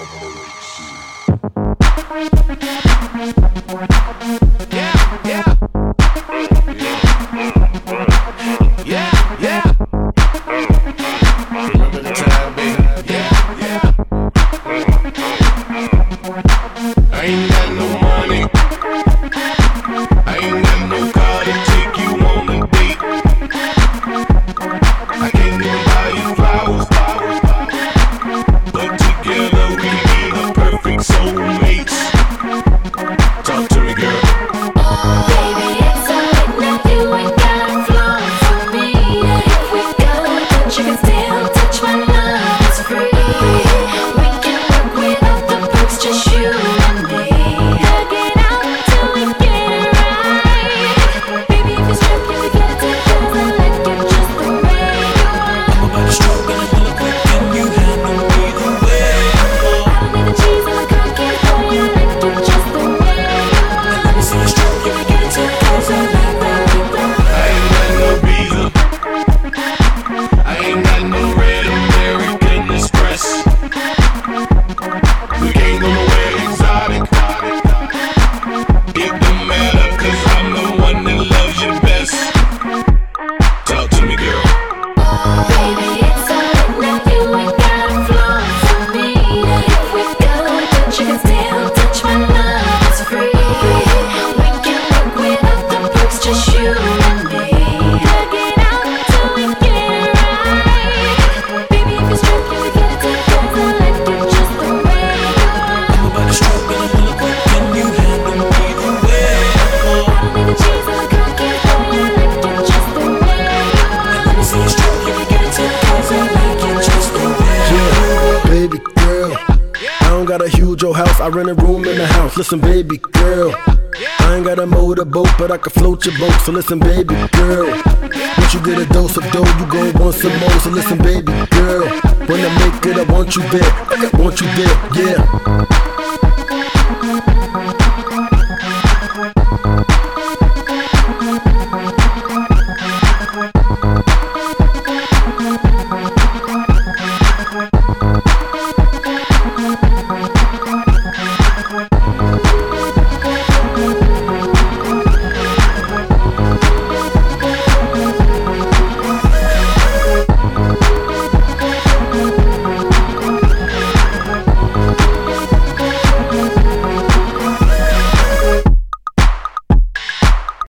I rent a room in the house. Listen, baby girl, I ain't got a motorboat, but I can float your boat. So listen, baby girl, once you get a dose of dough, you gon' want some more. So listen, baby girl, when I make it, I want you there. I want you there, yeah.